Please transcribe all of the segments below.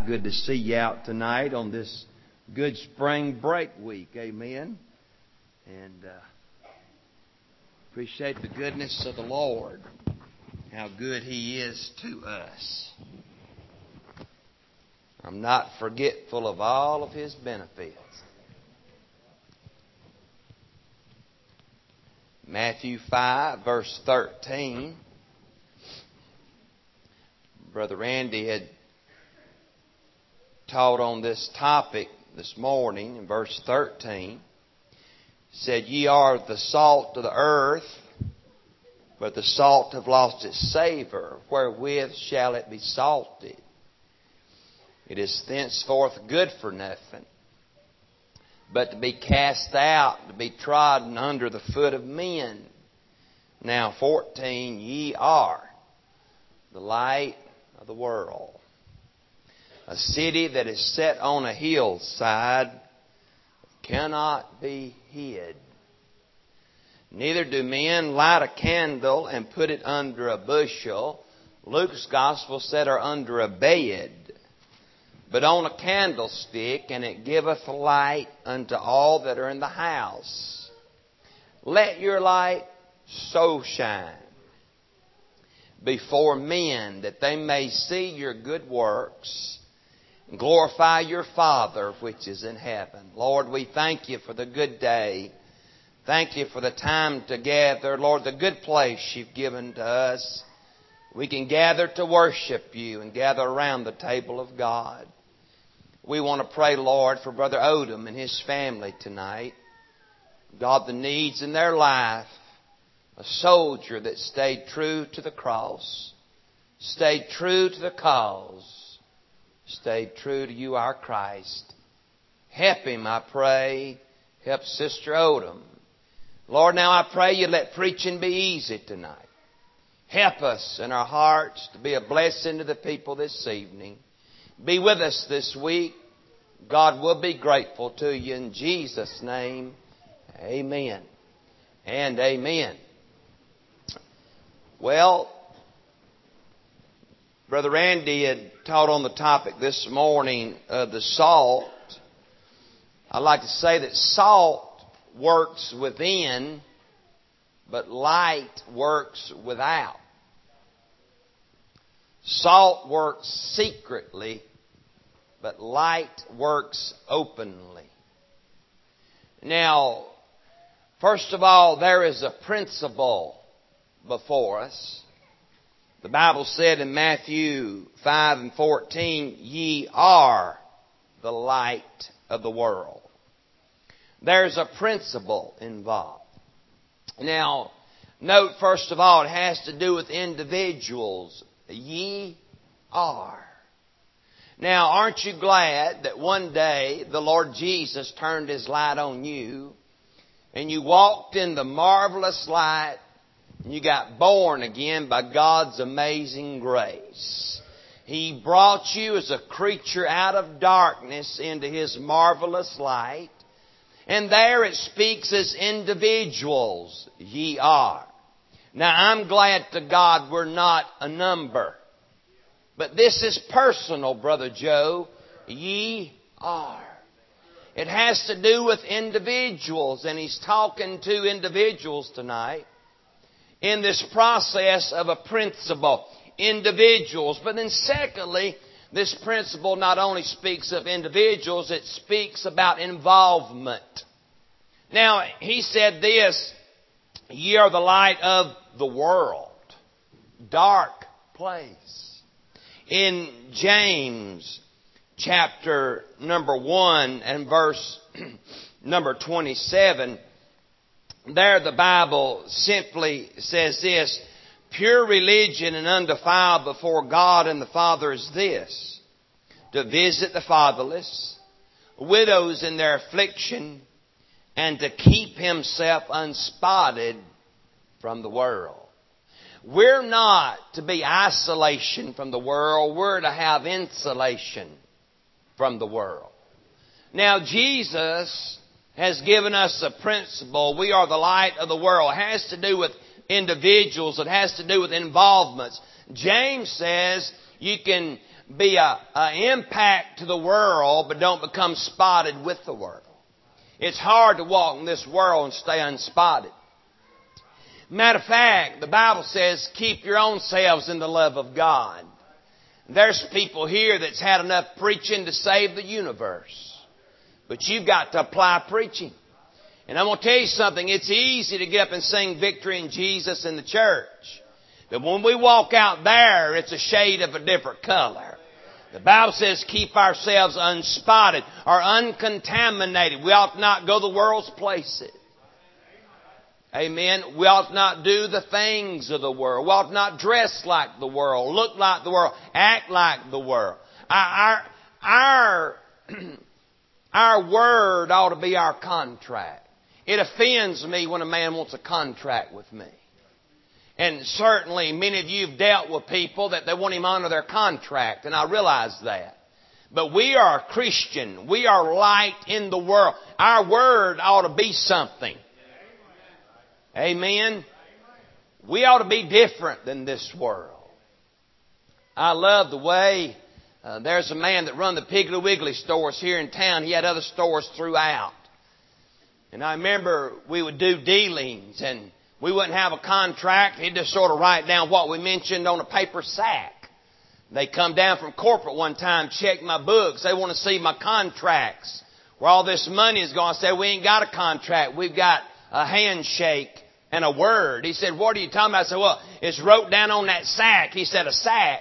Good to see you out tonight on this good spring break week. Amen. And appreciate the goodness of the Lord, how good He is to us. I'm not forgetful of all of His benefits. Matthew 5, verse 13. Brother Randy had taught on this topic this morning in verse 13. He said, "Ye are the salt of the earth, but the salt have lost its savor. Wherewith shall it be salted? It is thenceforth good for nothing, but to be cast out, to be trodden under the foot of men." Now 14, "Ye are the light of the world. A city that is set on a hillside cannot be hid. Neither do men light a candle and put it under a bushel." Luke's gospel said, "or under a bed, but on a candlestick, and it giveth light unto all that are in the house. Let your light so shine before men, that they may see your good works and glorify your Father which is in heaven." Lord, we thank You for the good day. Thank You for the time together. Lord, the good place You've given to us. We can gather to worship You and gather around the table of God. We want to pray, Lord, for Brother Odom and his family tonight. God, the needs in their life. A soldier that stayed true to the cross, stayed true to the cause, stayed true to You, our Christ. Help him, I pray. Help Sister Odom. Lord, now I pray You let preaching be easy tonight. Help us in our hearts to be a blessing to the people this evening. Be with us this week. God will be grateful to You in Jesus' name. Amen and amen. Well, Brother Randy had taught on the topic this morning of the salt. I'd like to say that salt works within, but light works without. Salt works secretly, but light works openly. Now, first of all, there is a principle before us. The Bible said in Matthew 5 and 14, "Ye are the light of the world." There's a principle involved. Now, note first of all, it has to do with individuals. Ye are. Now, aren't you glad that one day the Lord Jesus turned His light on you and you walked in the marvelous light and you got born again by God's amazing grace? He brought you as a creature out of darkness into His marvelous light. And there it speaks as individuals. Ye are. Now, I'm glad to God we're not a number. But this is personal, Brother Joe. Ye are. It has to do with individuals. And he's talking to individuals tonight in this process of a principle. Individuals. But then secondly, this principle not only speaks of individuals, it speaks about involvement. Now, he said this, "Ye are the light of the world." Dark place. In James chapter number 1 and verse number 27, there the Bible simply says this, "Pure religion and undefiled before God and the Father is this, to visit the fatherless, widows in their affliction, and to keep himself unspotted from the world." We're not to be isolation from the world. We're to have insulation from the world. Now, Jesus has given us a principle. We are the light of the world. It has to do with individuals. It has to do with involvements. James says you can be a impact to the world, but don't become spotted with the world. It's hard to walk in this world and stay unspotted. Matter of fact, the Bible says, keep your own selves in the love of God. There's people here that's had enough preaching to save the universe. But you've got to apply preaching. And I'm going to tell you something. It's easy to get up and sing victory in Jesus in the church. But when we walk out there, it's a shade of a different color. The Bible says keep ourselves unspotted or uncontaminated. We ought not go the world's places. Amen. We ought not do the things of the world. We ought not dress like the world, look like the world, act like the world. Our word ought to be our contract. It offends me when a man wants a contract with me. And certainly many of you have dealt with people that they want him under their contract, and I realize that. But we are a Christian. We are light in the world. Our word ought to be something. Amen. We ought to be different than this world. I love the way there's a man that run the Piggly Wiggly stores here in town. He had other stores throughout. And I remember we would do dealings and we wouldn't have a contract. He'd just sort of write down what we mentioned on a paper sack. They come down from corporate one time, check my books. They want to see my contracts, where all this money is going. I said, we ain't got a contract. We've got a handshake and a word. He said, what are you talking about? I said, well, it's wrote down on that sack. He said, a sack.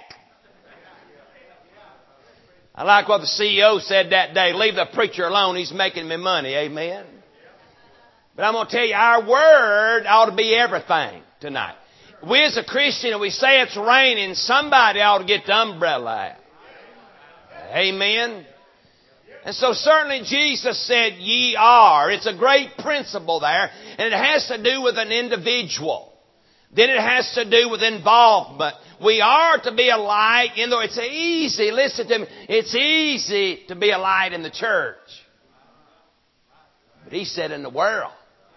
I like what the CEO said that day. Leave the preacher alone. He's making me money. Amen. But I'm going to tell you, our word ought to be everything tonight. We as a Christian, if we say it's raining, somebody ought to get the umbrella out. Amen. And so certainly Jesus said, ye are. It's a great principle there. And it has to do with an individual. Then it has to do with involvement. We are to be a light in the... It's easy, listen to me, it's easy to be a light in the church. But he said in the world.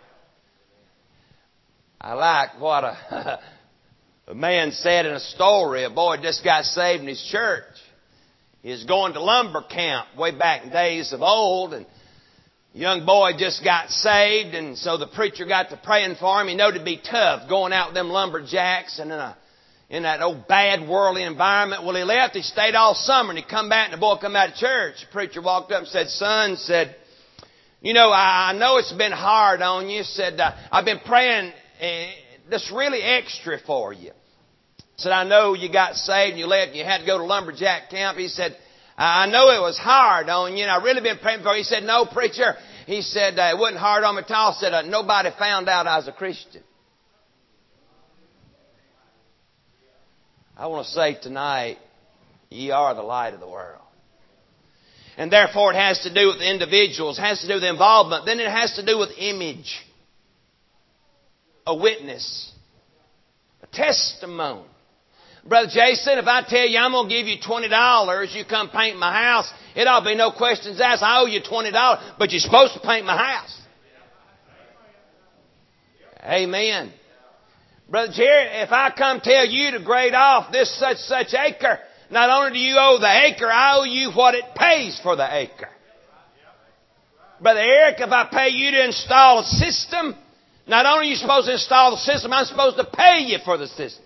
I like what a man said in a story. A boy just got saved in his church. He was going to lumber camp way back in days of old, and a young boy just got saved, and so the preacher got to praying for him. He knew it'd be tough going out with them lumberjacks and in that old bad worldly environment. Well, he left. He stayed all summer, and he come back, and the boy come out of church. The preacher walked up and said, son, said, you know, I know it's been hard on you. Said, I've been praying that's really extra for you. Said, I know you got saved and you left and you had to go to lumberjack camp. He said, I know it was hard on you and I've really been praying for you. He said, no, preacher. He said, it wasn't hard on me at all. He said, nobody found out I was a Christian. I want to say tonight, ye are the light of the world. And therefore it has to do with individuals, it has to do with involvement. Then it has to do with image. A witness. A testimony. Brother Jason, if I tell you I'm going to give you $20, you come paint my house, it ought to be no questions asked. I owe you $20, but you're supposed to paint my house. Amen. Brother Jerry, if I come tell you to grade off this such acre, not only do you owe the acre, I owe you what it pays for the acre. Brother Eric, if I pay you to install a system, not only are you supposed to install the system, I'm supposed to pay you for the system.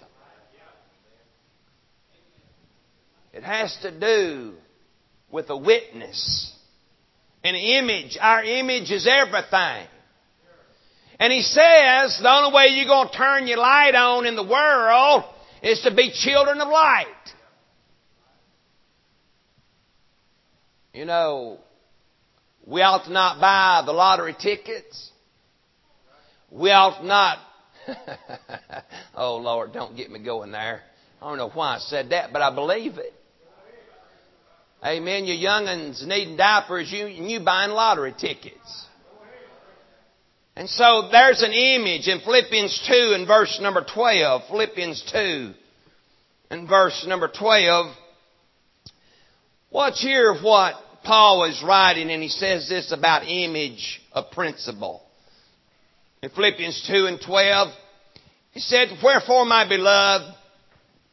It has to do with a witness. An image. Our image is everything. And he says the only way you're going to turn your light on in the world is to be children of light. You know, we ought to not buy the lottery tickets. We ought not... Oh, Lord, don't get me going there. I don't know why I said that, but I believe it. Amen. You young'uns needing diapers, you buying lottery tickets. And so there's an image in Philippians 2 and verse number 12. Philippians 2 and verse number 12. Watch here what Paul is writing, and he says this about image of principle. In Philippians 2 and 12, he said, wherefore, my beloved,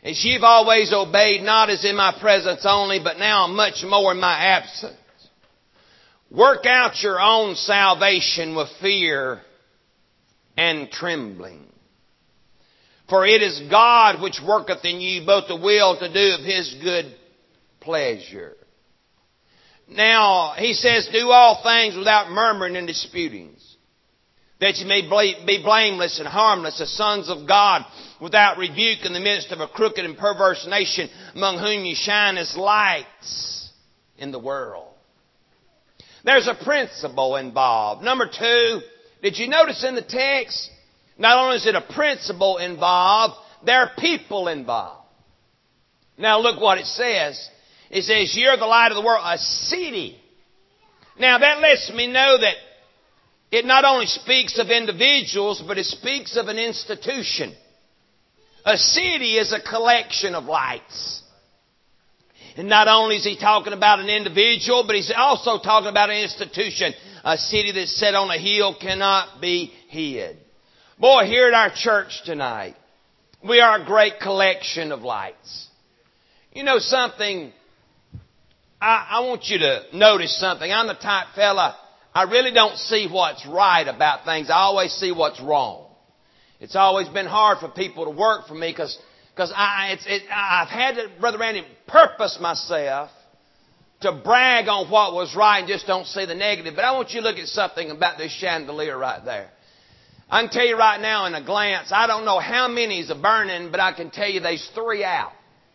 as you've always obeyed, not as in my presence only, but now much more in my absence. Work out your own salvation with fear and trembling. For it is God which worketh in you both the will to do of His good pleasure. Now, he says, do all things without murmuring and disputings, that you may be blameless and harmless, as sons of God, without rebuke in the midst of a crooked and perverse nation, among whom you shine as lights in the world. There's a principle involved. Number two, did you notice in the text, not only is it a principle involved, there are people involved. Now look what it says. It says, you're the light of the world, a city. Now that lets me know that it not only speaks of individuals, but it speaks of an institution. A city is a collection of lights. And not only is he talking about an individual, but he's also talking about an institution. A city that's set on a hill cannot be hid. Boy, here at our church tonight, we are a great collection of lights. You know something? I want you to notice something. I'm the type fella, I really don't see what's right about things. I always see what's wrong. It's always been hard for people to work for me because I've had to, Brother Randy, purpose myself to brag on what was right and just don't see the negative. But I want you to look at something about this chandelier right there. I can tell you right now in a glance, I don't know how many's are burning, but I can tell you there's 3 out.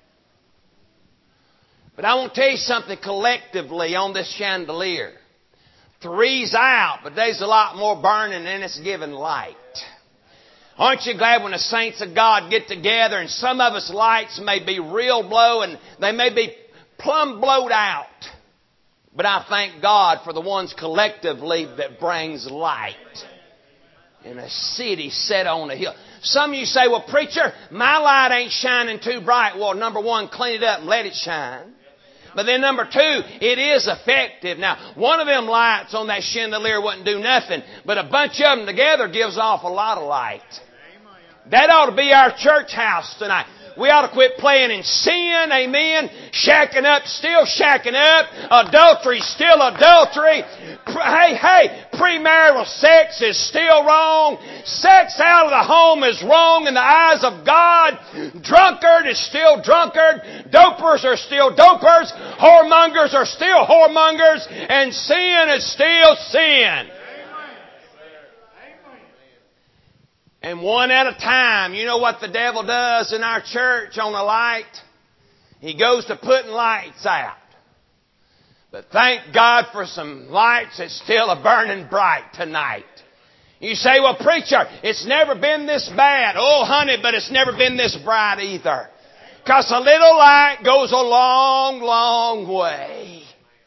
But I want to tell you something collectively on this chandelier. 3's out, but there's a lot more burning and it's giving light. Aren't you glad when the saints of God get together and some of us lights may be real low and they may be plumb blowed out. But I thank God for the ones collectively that brings light in a city set on a hill. Some of you say, well, preacher, my light ain't shining too bright. Well, number one, clean it up and let it shine. But then number two, it is effective. Now, one of them lights on that chandelier wouldn't do nothing, but a bunch of them together gives off a lot of light. That ought to be our church house tonight. We ought to quit playing in sin, amen. Shacking up, still shacking up. Adultery, still adultery. Hey, premarital sex is still wrong. Sex out of the home is wrong in the eyes of God. Drunkard is still drunkard. Dopers are still dopers. Whoremongers are still whoremongers. And sin is still sin. And one at a time. You know what the devil does in our church on a light? He goes to putting lights out. But thank God for some lights that still are burning bright tonight. You say, well, preacher, it's never been this bad. Oh, honey, but it's never been this bright either. Because a little light goes a long, long way.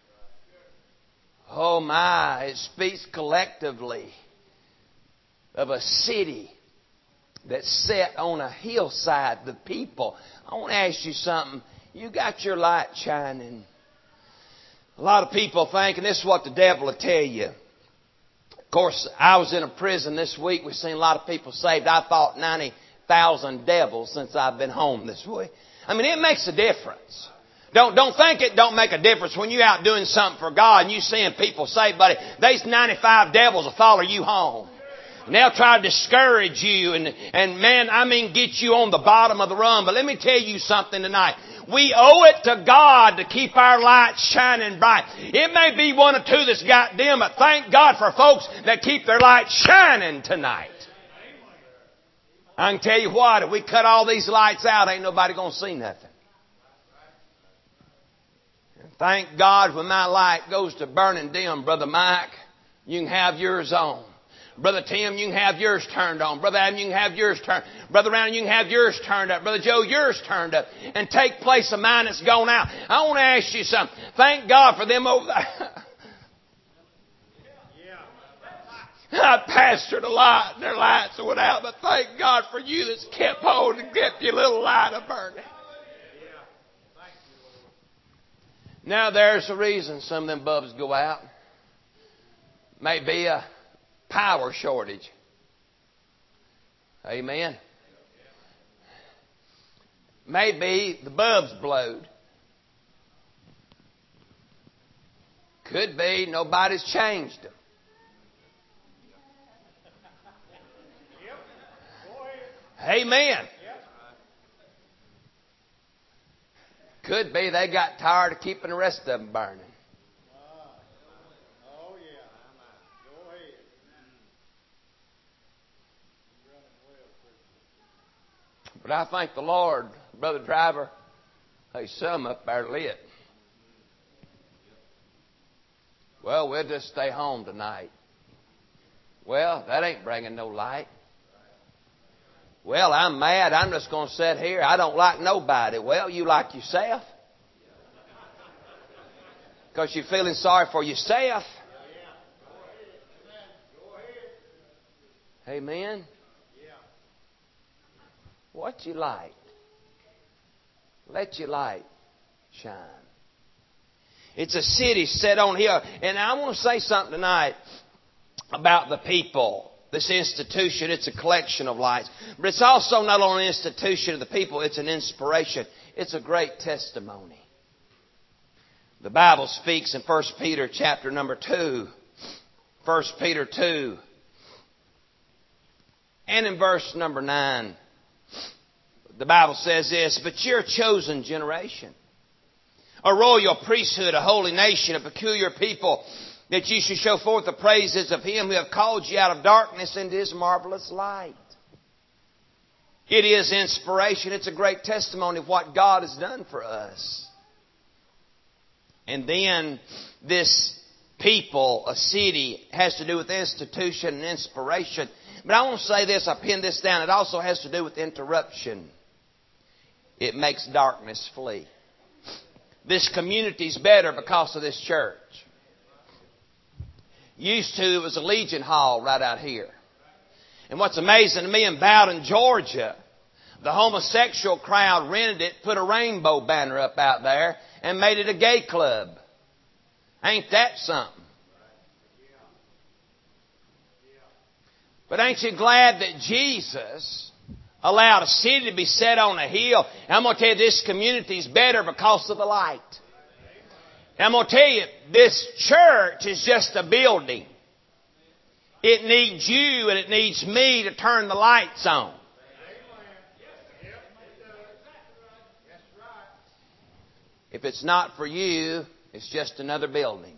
Oh my, it speaks collectively of a city that's set on a hillside. The people. I want to ask you something. You got your light shining. A lot of people think, and this is what the devil will tell you. Of course, I was in a prison this week. We've seen a lot of people saved. I thought 90,000 devils since I've been home this week. I mean, it makes a difference. Don't think it don't make a difference when you're out doing something for God and you seeing people saved, buddy. There's 95 devils will follow you home. And they'll try to discourage you and get you on the bottom of the run. But let me tell you something tonight. We owe it to God to keep our lights shining bright. It may be one or two that's got dim, but thank God for folks that keep their lights shining tonight. I can tell you what, if we cut all these lights out, ain't nobody going to see nothing. And thank God when my light goes to burning dim, Brother Mike, you can have yours on. Brother Tim, you can have yours turned on. Brother Adam, you can have yours turned. Brother Rowland, you can have yours turned up. Brother Joe, yours turned up. And take place of mine that's gone out. I want to ask you something. Thank God for them over there. I pastored a lot and their lights went out, but thank God for you that's kept on and kept your little light a burning. Now there's a reason some of them bulbs go out. Maybe a power shortage. Amen. Maybe the bulbs blowed. Could be nobody's changed them. Amen. Could be they got tired of keeping the rest of them burning. But I thank the Lord, Brother Driver, there's some up there lit. Well, we'll just stay home tonight. Well, that ain't bringing no light. Well, I'm mad. I'm just going to sit here. I don't like nobody. Well, you like yourself. Because you're feeling sorry for yourself. Amen. What you like, let your light shine. It's a city set on a hill. And I want to say something tonight about the people. This institution, it's a collection of lights. But it's also not only an institution of the people, it's an inspiration. It's a great testimony. The Bible speaks in 1 Peter chapter number 2. 1 Peter 2. And in verse number 9. The Bible says this, but you're a chosen generation, a royal priesthood, a holy nation, a peculiar people, that you should show forth the praises of Him who have called you out of darkness into His marvelous light. It is inspiration. It's a great testimony of what God has done for us. And then this people, a city, has to do with institution and inspiration. But I want to say this, I pinned this down, it also has to do with interruption. It makes darkness flee. This community's better because of this church. Used to, it was a Legion Hall right out here. And what's amazing to me, in Bowden, Georgia, the homosexual crowd rented it, put a rainbow banner up out there, and made it a gay club. Ain't that something? But ain't you glad that Jesus allowed a city to be set on a hill? And I'm going to tell you, this community is better because of the light. And I'm going to tell you, this church is just a building. It needs you and it needs me to turn the lights on. If it's not for you, it's just another building.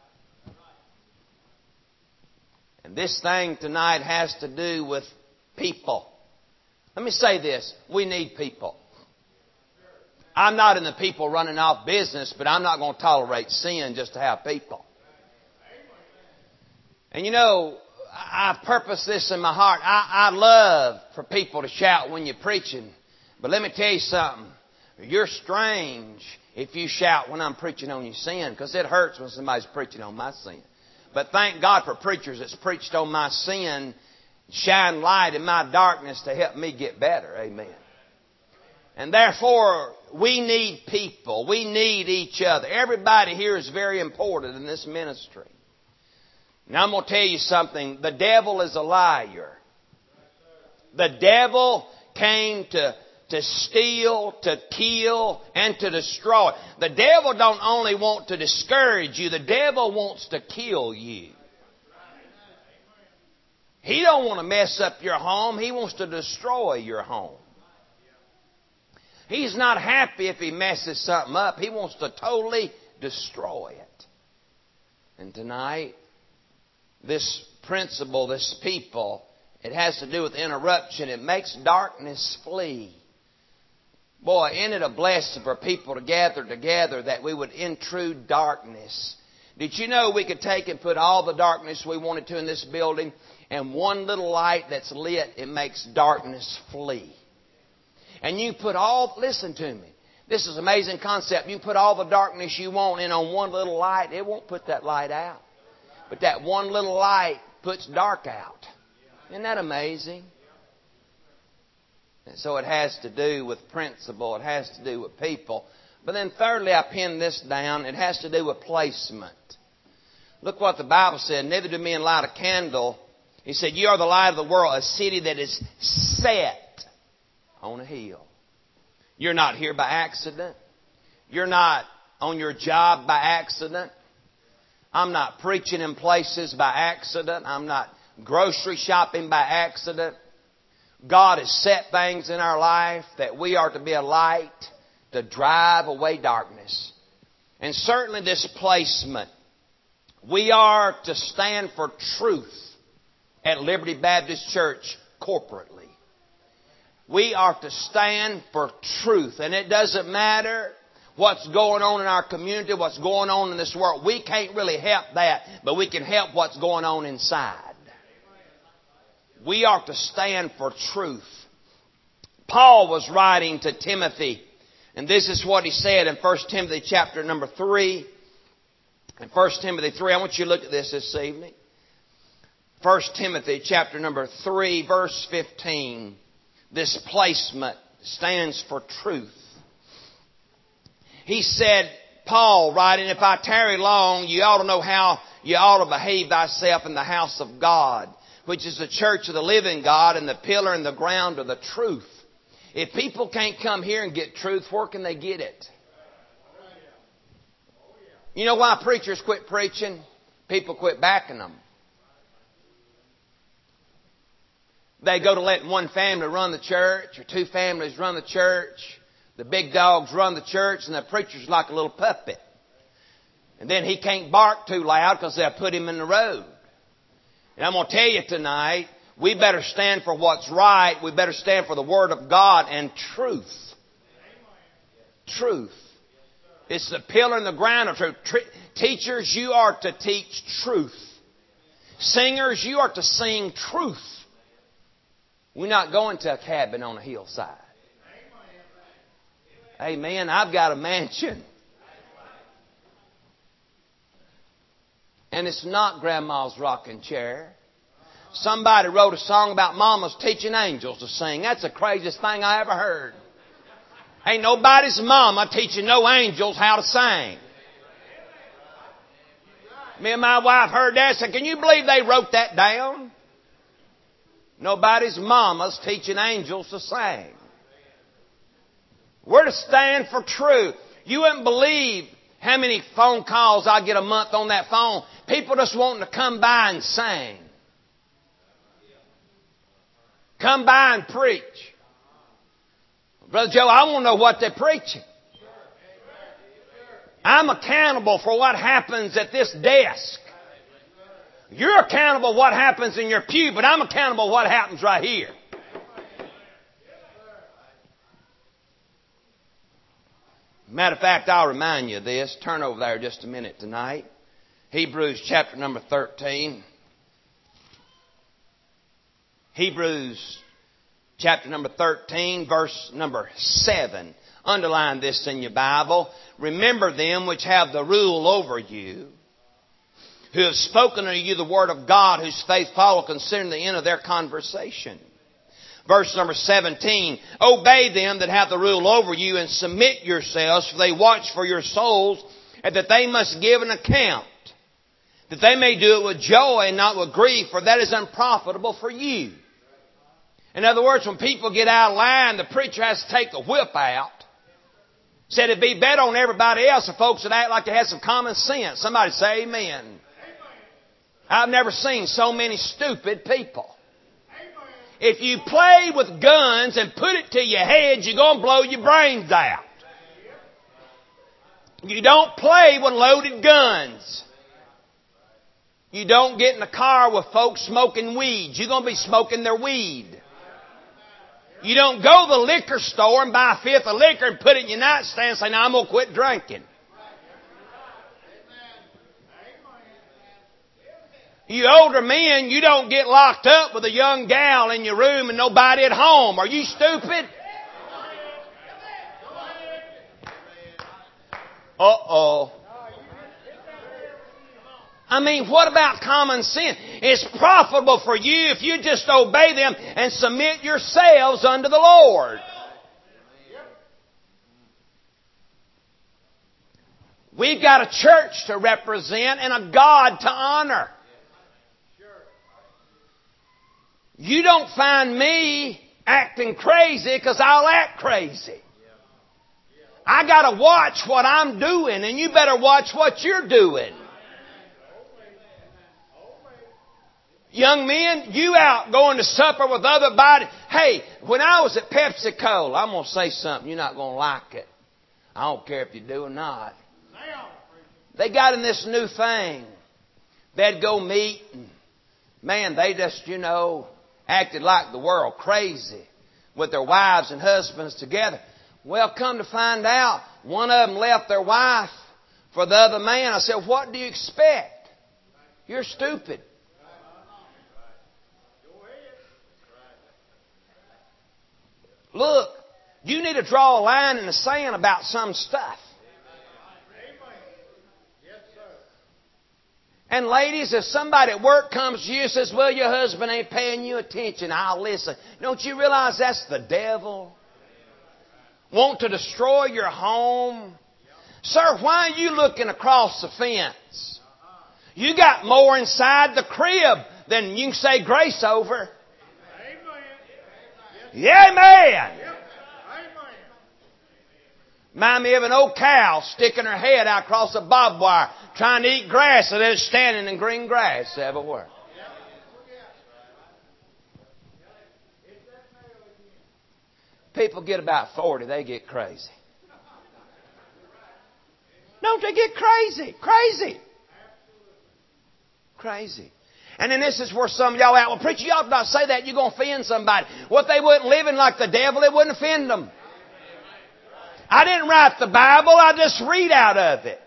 And this thing tonight has to do with people. Let me say this. We need people. I'm not in the people running off business, but I'm not going to tolerate sin just to have people. And you know, I purpose this in my heart. I love for people to shout when you're preaching. But let me tell you something. You're strange if you shout when I'm preaching on your sin, because it hurts when somebody's preaching on my sin. But thank God for preachers that's preached on my sin, shine light in my darkness to help me get better. Amen. And therefore, we need people. We need each other. Everybody here is very important in this ministry. Now I'm going to tell you something. The devil is a liar. The devil came to steal, to kill, and to destroy. The devil don't only want to discourage you. The devil wants to kill you. He don't want to mess up your home. He wants to destroy your home. He's not happy if he messes something up. He wants to totally destroy it. And tonight, this principle, this people, it has to do with interruption. It makes darkness flee. Boy, isn't it a blessing for people to gather together that we would intrude darkness? Did you know we could take and put all the darkness we wanted to in this building, and one little light that's lit, it makes darkness flee. And you put all, listen to me, this is an amazing concept. You put all the darkness you want in on one little light, it won't put that light out. But that one little light puts dark out. Isn't that amazing? And so it has to do with principle. It has to do with people. But then thirdly, I pinned this down. It has to do with placement. Look what the Bible said. Neither do men light a candle. He said, you are the light of the world, a city that is set on a hill. You're not here by accident. You're not on your job by accident. I'm not preaching in places by accident. I'm not grocery shopping by accident. God has set things in our life that we are to be a light to drive away darkness. And certainly this placement, we are to stand for truth at Liberty Baptist Church corporately. We are to stand for truth. And it doesn't matter what's going on in our community, what's going on in this world. We can't really help that, but we can help what's going on inside. We are to stand for truth. Paul was writing to Timothy, and this is what he said in 1 Timothy chapter number 3. In 1 Timothy 3, I want you to look at this evening. 1 Timothy chapter number 3, verse 15. This placement stands for truth. He said, Paul writing, if I tarry long, you ought to know how you ought to behave thyself in the house of God, which is the church of the living God, and the pillar and the ground of the truth. If people can't come here and get truth, where can they get it? You know why preachers quit preaching? People quit backing them. They go to let one family run the church, or two families run the church. The big dogs run the church, and the preacher's like a little puppet. And then he can't bark too loud because they'll put him in the road. And I'm going to tell you tonight, we better stand for what's right. We better stand for the Word of God and truth. Truth. It's the pillar and the ground of truth. Teachers, you are to teach truth. Singers, you are to sing truth. We're not going to a cabin on a hillside. Amen. I've got a mansion. And it's not Grandma's rocking chair. Somebody wrote a song about mamas teaching angels to sing. That's the craziest thing I ever heard. Ain't nobody's mama teaching no angels how to sing. Me and my wife heard that and said, can you believe they wrote that down? Nobody's mama's teaching angels to sing. We're to stand for truth. You wouldn't believe how many phone calls I get a month on that phone. People just wanting to come by and sing. Come by and preach. Brother Joe, I want to know what they're preaching. I'm accountable for what happens at this desk. You're accountable for what happens in your pew, but I'm accountable for what happens right here. Matter of fact, I'll remind you of this. Turn over there just a minute tonight. Hebrews chapter number 13. Hebrews chapter number 13, verse number 7. Underline this in your Bible. Remember them which have the rule over you, who have spoken unto you the word of God, whose faith follow considering the end of their conversation. Verse number 17, obey them that have the rule over you and submit yourselves, for they watch for your souls, and that they must give an account, that they may do it with joy and not with grief, for that is unprofitable for you. In other words, when people get out of line, the preacher has to take the whip out. Said it'd be better on everybody else if folks would act like they had some common sense. Somebody say amen. I've never seen so many stupid people. If you play with guns and put it to your head, you're going to blow your brains out. You don't play with loaded guns. You don't get in a car with folks smoking weed. You're going to be smoking their weed. You don't go to the liquor store and buy a fifth of liquor and put it in your nightstand and say, now I'm going to quit drinking. You older men, you don't get locked up with a young gal in your room and nobody at home. Are you stupid? Uh-oh. I mean, what about common sense? It's profitable for you if you just obey them and submit yourselves unto the Lord. We've got a church to represent and a God to honor. You don't find me acting crazy because I'll act crazy. I got to watch what I'm doing, and you better watch what you're doing. Young men, you out going to supper with other body. Hey, when I was at PepsiCo, I'm going to say something. You're not going to like it. I don't care if you do or not. They got in this new thing. They'd go meet, and man, they just, acted like the world, crazy, with their wives and husbands together. Well, come to find out, one of them left their wife for the other man. I said, what do you expect? You're stupid. Look, you need to draw a line in the sand about some stuff. And ladies, if somebody at work comes to you and says, well, your husband ain't paying you attention, I'll listen. Don't you realize that's the devil? Want to destroy your home? Sir, why are you looking across the fence? You got more inside the crib than you can say grace over. Yeah, man. Remind me of an old cow sticking her head out across a barbed wire trying to eat grass, and it's standing in green grass everywhere. People get about 40, they get crazy. Don't they get crazy? Crazy. Crazy. And then this is where some of y'all out, well, preacher, you ought not say that. You're going to offend somebody. What they wasn't living like the devil, it wouldn't offend them. I didn't write the Bible. I just read out of it.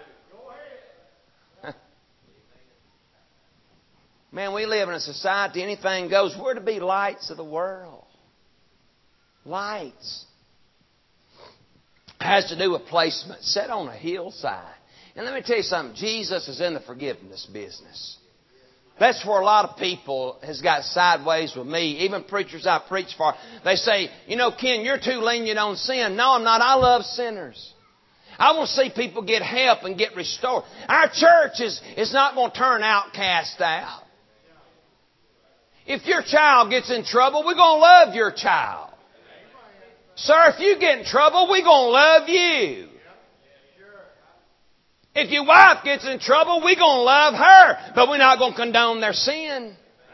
Man, we live in a society, anything goes. We're to be lights of the world. Lights. It has to do with placement. Set on a hillside. And let me tell you something. Jesus is in the forgiveness business. That's where a lot of people has got sideways with me. Even preachers I preach for. They say, Ken, you're too lenient on sin. No, I'm not. I love sinners. I want to see people get help and get restored. Our church is not going to turn outcasts out. If your child gets in trouble, we're going to love your child. Sir, if you get in trouble, we're going to love you. If your wife gets in trouble, we're going to love her, but we're not going to condone their sin.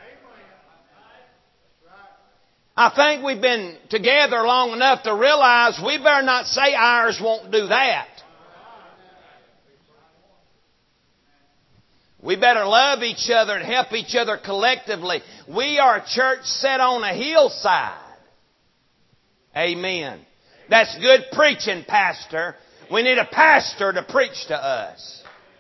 I think we've been together long enough to realize we better not say ours won't do that. We better love each other and help each other collectively. We are a church set on a hillside. Amen. That's good preaching, Pastor. We need a pastor to preach to us.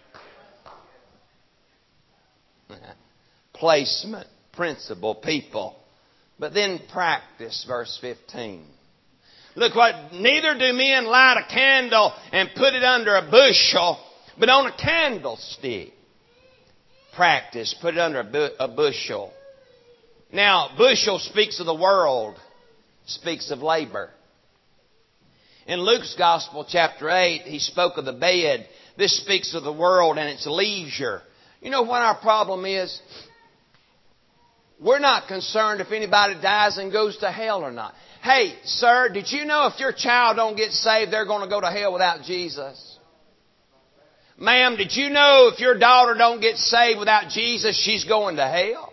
Placement, principle, people. But then practice, verse 15. Look what, neither do men light a candle and put it under a bushel, but on a candlestick. Practice, put it under a bushel. Now, bushel speaks of the world, speaks of labor. In Luke's Gospel, chapter 8, he spoke of the bed. This speaks of the world and its leisure. You know what our problem is? We're not concerned if anybody dies and goes to hell or not. Hey, sir, did you know if your child don't get saved, they're going to go to hell without Jesus? Ma'am, did you know if your daughter don't get saved without Jesus, she's going to hell?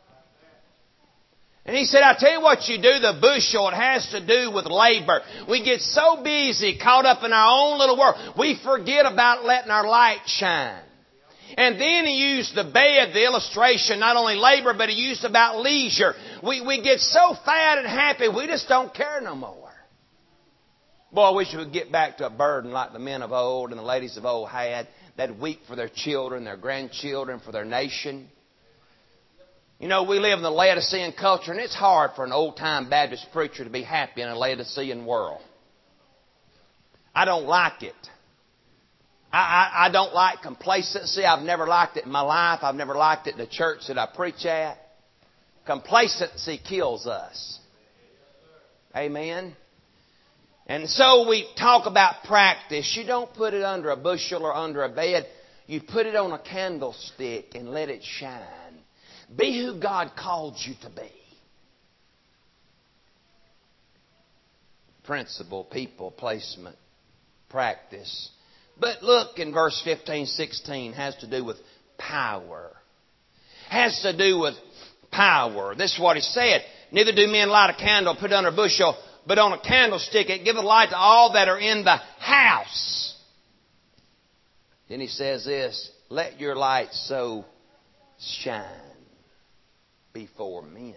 And he said, I tell you what you do, the bushel, it has to do with labor. We get so busy, caught up in our own little world, we forget about letting our light shine. And then he used the bed, the illustration, not only labor, but he used about leisure. We get so fat and happy, we just don't care no more. Boy, I wish we would get back to a burden like the men of old and the ladies of old had. They'd weep for their children, their grandchildren, for their nation. We live in the Laodicean culture, and it's hard for an old-time Baptist preacher to be happy in a Laodicean world. I don't like it. I don't like complacency. I've never liked it in my life. I've never liked it in the church that I preach at. Complacency kills us. Amen. And so we talk about practice. You don't put it under a bushel or under a bed. You put it on a candlestick and let it shine. Be who God called you to be. Principle, people, placement. practice. But look in verse 15, 16, has to do with power. Has to do with power. This is what he said. Neither do men light a candle, put it under a bushel, but on a candlestick it giveth light to all that are in the house. Then he says this, let your light so shine before men.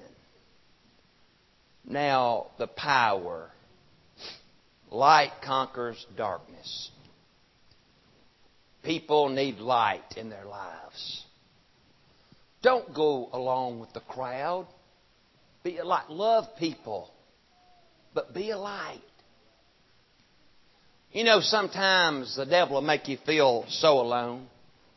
Now, the power. Light conquers darkness. People need light in their lives. Don't go along with the crowd. Be a light. Love people, but be a light. You know, sometimes the devil will make you feel so alone.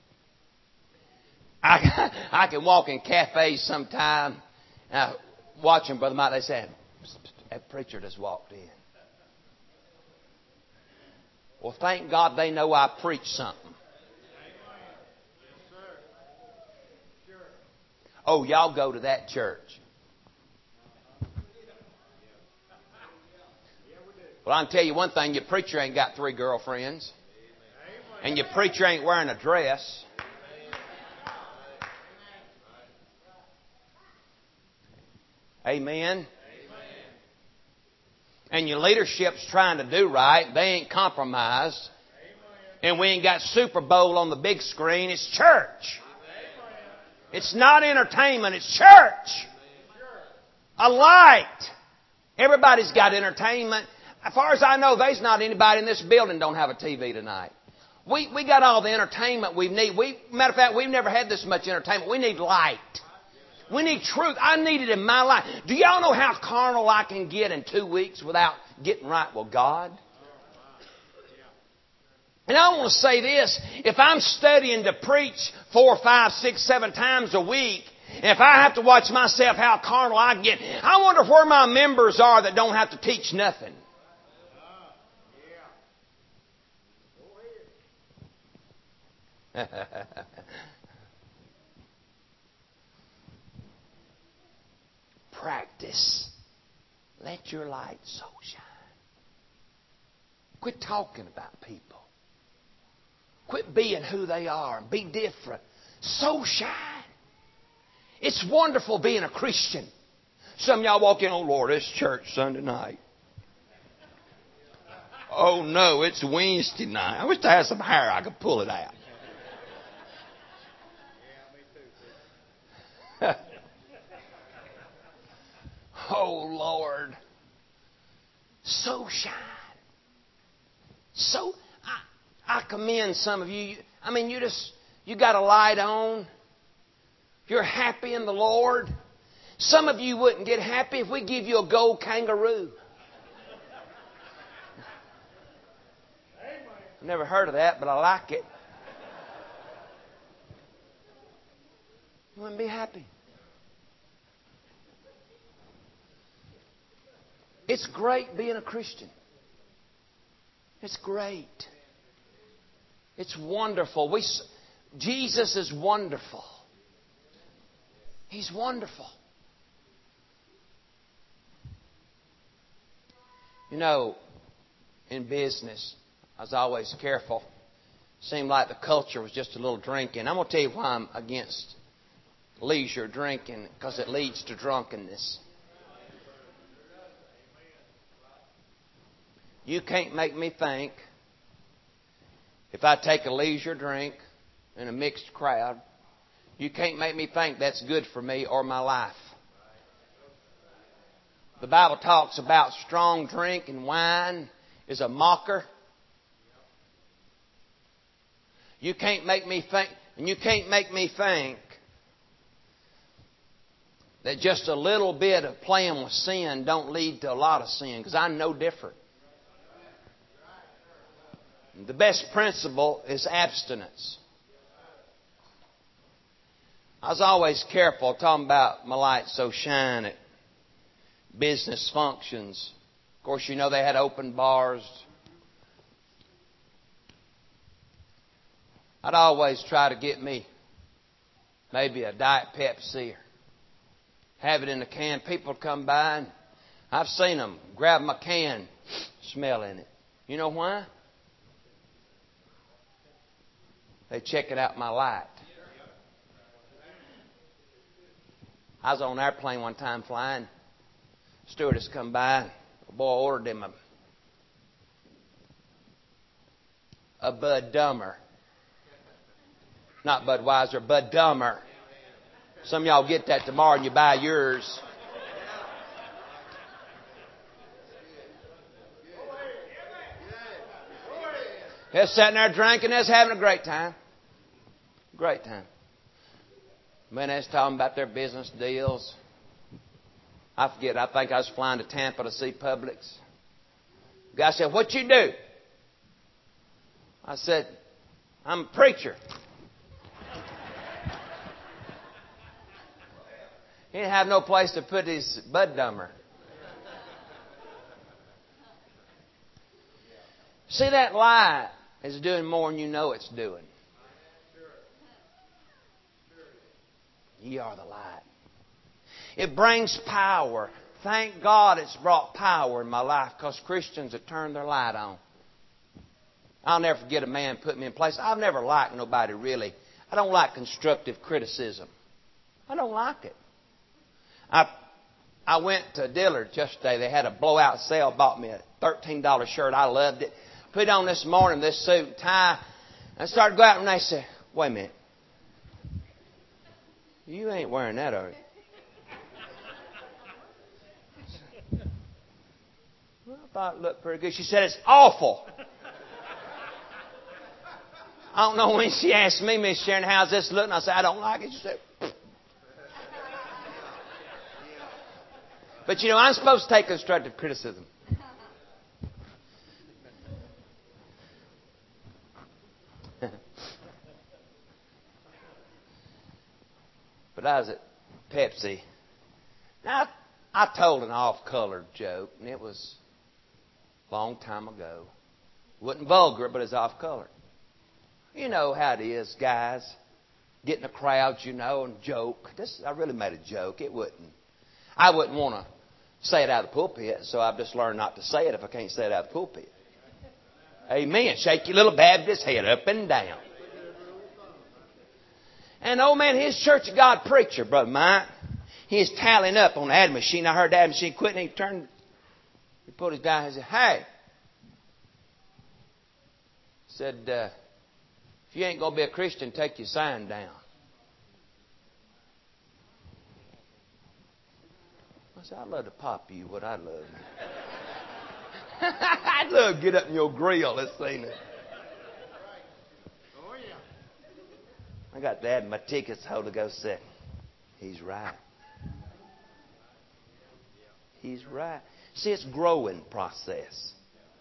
I can walk in cafes sometime, watching Brother Mike. They say, that preacher just walked in. Well, thank God they know I preach something. Oh, y'all go to that church. Well, I can tell you one thing. Your preacher ain't got 3 girlfriends. And your preacher ain't wearing a dress. Amen. And your leadership's trying to do right. They ain't compromised. And we ain't got Super Bowl on the big screen. It's church. It's not entertainment. It's church. A light. Everybody's got entertainment. As far as I know, there's not anybody in this building don't have a TV tonight. We got all the entertainment we need. Matter of fact, we've never had this much entertainment. We need light. We need truth. I need it in my life. Do y'all know how carnal I can get in 2 weeks without getting right with God? And I want to say this. If I'm studying to preach 4, 5, 6, 7 times a week, and if I have to watch myself how carnal I get, I wonder where my members are that don't have to teach nothing. Practice. Let your light so shine. Quit talking about people. Quit being who they are and be different. So shine. It's wonderful being a Christian. Some of y'all walk in, oh Lord, it's church Sunday night. Oh no, it's Wednesday night. I wish I had some hair I could pull it out. Oh Lord. So shine. So I commend some of you. I mean, you got a light on. You're happy in the Lord. Some of you wouldn't get happy if we give you a gold kangaroo. I've never heard of that, but I like it. You wouldn't be happy. It's great being a Christian. It's great. It's wonderful. Jesus is wonderful. He's wonderful. You know, in business, I was always careful. Seemed like the culture was just a little drinking. I'm going to tell you why I'm against leisure drinking, because it leads to drunkenness. You can't make me think, if I take a leisure drink in a mixed crowd, you can't make me think that's good for me or my life. The Bible talks about strong drink and wine is a mocker. You can't make me think, and you can't make me think that just a little bit of playing with sin don't lead to a lot of sin, because I'm no different. The best principle is abstinence. I was always careful talking about my light so shine at business functions. Of course, you know they had open bars. I'd always try to get me maybe a Diet Pepsi or have it in a can. People come by and I've seen them grab my can, smell in it. You know why? They checking out my light. I was on an airplane one time flying. Stewardess come by. A boy ordered him a Bud Dummer. Not Budweiser, Bud Dummer. Some of y'all get that tomorrow and you buy yours. They're sitting there drinking. They're having a great time. Great time. Man, they're talking about their business deals. I forget. I think I was flying to Tampa to see Publix. The guy said, "What you do?" I said, "I'm a preacher." He didn't have no place to put his Bud Dummer. See, that light is doing more than you know it's doing. Ye are the light. It brings power. Thank God it's brought power in my life because Christians have turned their light on. I'll never forget a man put me in place. I've never liked nobody really. I don't like constructive criticism. I don't like it. I went to Dillard's yesterday. They had a blowout sale. Bought me a $13 shirt. I loved it. Put it on this morning, this suit and tie. I started to go out and they said, "Wait a minute. You ain't wearing that, are you?" Well, I thought it looked pretty good. She said, "It's awful." I don't know when she asked me, "Miss Sharon, how's this looking?" I said, "I don't like it." She said, "Pfft." But you know, I'm supposed to take constructive criticism. But I was at Pepsi. Now, I told an off-colored joke, and it was a long time ago. It wasn't vulgar, but it's off-colored. You know how it is, guys. Get in the crowds, you know, and joke. I really made a joke. I wouldn't want to say it out of the pulpit, so I've just learned not to say it if I can't say it out of the pulpit. Amen. Shake your little Baptist head up and down. And old man, his Church of God preacher, Brother Mike, he was tallying up on the ad machine. I heard the ad machine quit, and he turned, he pulled his guy and said, "Hey," said, "if you ain't going to be a Christian, take your sign down." I said, "I'd love to pop you, what I'd love." I'd love to get up in your grill this evening. I got to add my tickets. The Holy Ghost said, "He's right. He's right." See, it's a growing process.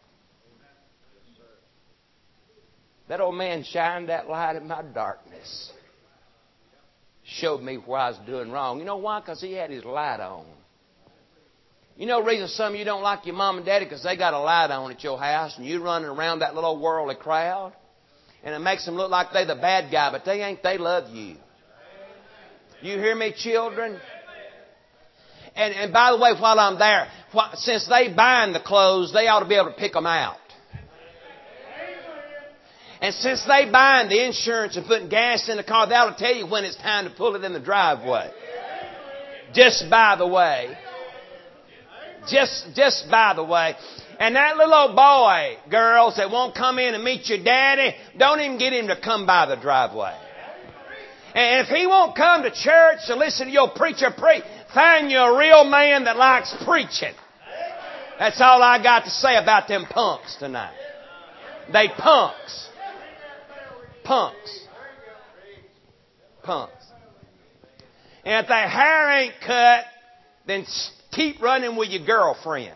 That old man shined that light in my darkness. Showed me where I was doing wrong. You know why? Because he had his light on. You know the reason some of you don't like your mom and daddy? Because they got a light on at your house and you running around that little worldly crowd. And it makes them look like they're the bad guy, but they ain't. They love you. You hear me, children? And by the way, while I'm there, since they buying the clothes, they ought to be able to pick them out. And since they buying the insurance and putting gas in the car, they ought to tell you when it's time to pull it in the driveway. Just by the way. Just by the way. And that little old boy, girls that won't come in and meet your daddy, don't even get him to come by the driveway. And if he won't come to church to listen to your preacher preach, find you a real man that likes preaching. That's all I got to say about them punks tonight. They punks. Punks. Punks. And if their hair ain't cut, then keep running with your girlfriend.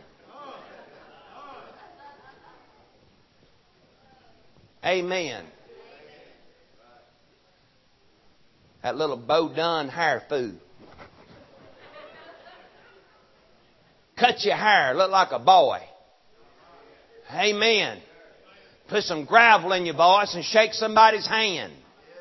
Amen. That little Bodun hair food. Cut your hair, look like a boy. Amen. Put some gravel in your voice and shake somebody's hand.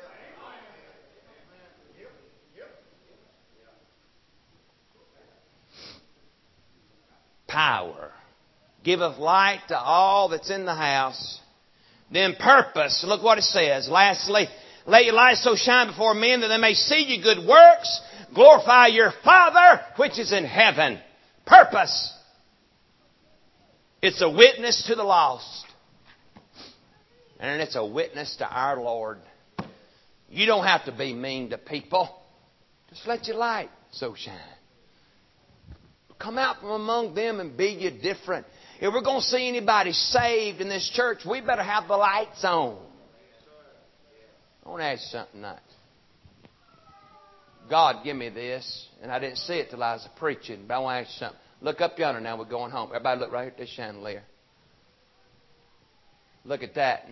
Power. Giveth light to all that's in the house. Then purpose. Look what it says. Lastly, Let your light so shine before men that they may see your good works, glorify your Father which is in heaven. Purpose. It's a witness to the lost. And it's a witness to our Lord. You don't have to be mean to people. Just let your light so shine. Come out from among them and be you different. If we're going to see anybody saved in this church, we better have the lights on. I want to ask you something tonight. God, give me this. And I didn't see it till I was preaching. But I want to ask you something. Look up yonder now. We're going home. Everybody look right at this chandelier. Look at that.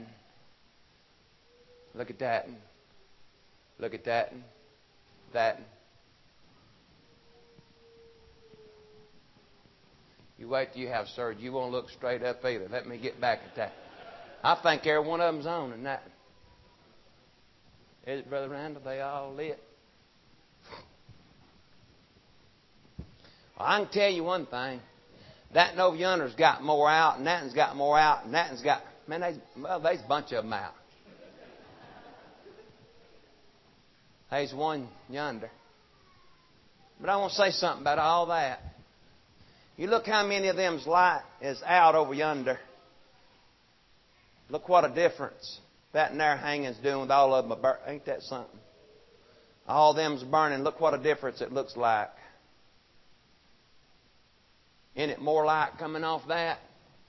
Look at that. Look at that. That. You wait till you have surgery. You won't look straight up either. Let me get back at that. I think every one of them's on in that. Is it, Brother Randall? They all lit. Well, I can tell you one thing. That and over yonder's got more out, and that one's got more out, and that one's got... Man, there's a bunch of them out. There's one yonder. But I want to say something about all that. You look how many of them's light is out over yonder. Look what a difference that and there hanging's doing with all of them. Ain't that something? All them's burning. Look what a difference it looks like. Isn't it more light coming off that?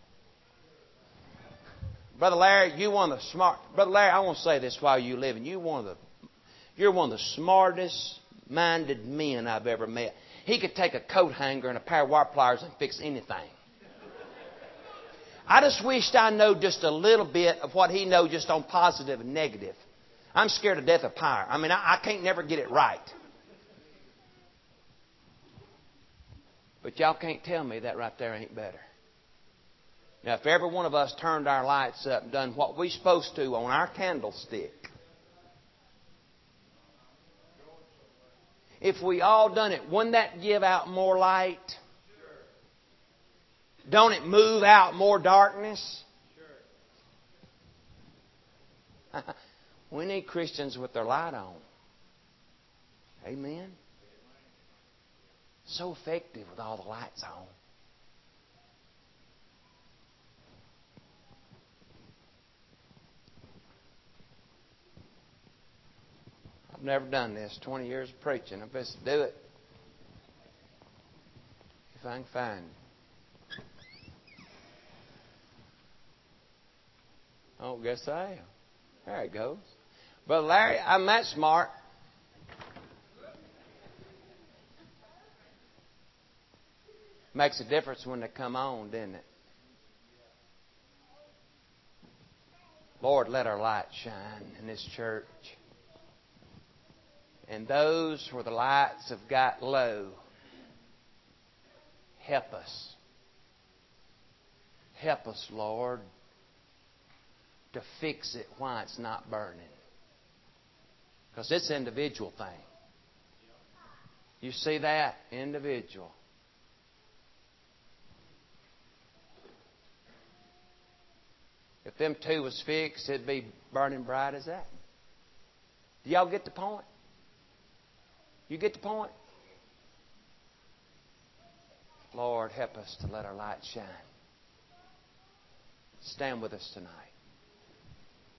Brother Larry, you one of the smart... Brother Larry, I want to say this while you living. You're one of the smartest minded men I've ever met. He could take a coat hanger and a pair of wire pliers and fix anything. I just wished I know just a little bit of what he knows just on positive and negative. I'm scared to death of fire. I mean, I can't never get it right. But y'all can't tell me that right there ain't better. Now, if every one of us turned our lights up and done what we're supposed to on our candlestick, if we all done it, wouldn't that give out more light? Don't it move out more darkness? We need Christians with their light on. Amen. So effective with all the lights on. I've never done this. 20 years of preaching. I'm supposed to do it. If I can find it. Oh, guess I am. There it goes. Brother Larry, I'm that smart. Makes a difference when they come on, doesn't it? Lord, let our light shine in this church. And those where the lights have got low, help us. Help us, Lord, to fix it while it's not burning. Because it's an individual thing. You see that? Individual. If them two was fixed, it'd be burning bright as that. Do y'all get the point? You get the point? Lord, help us to let our light shine. Stand with us tonight.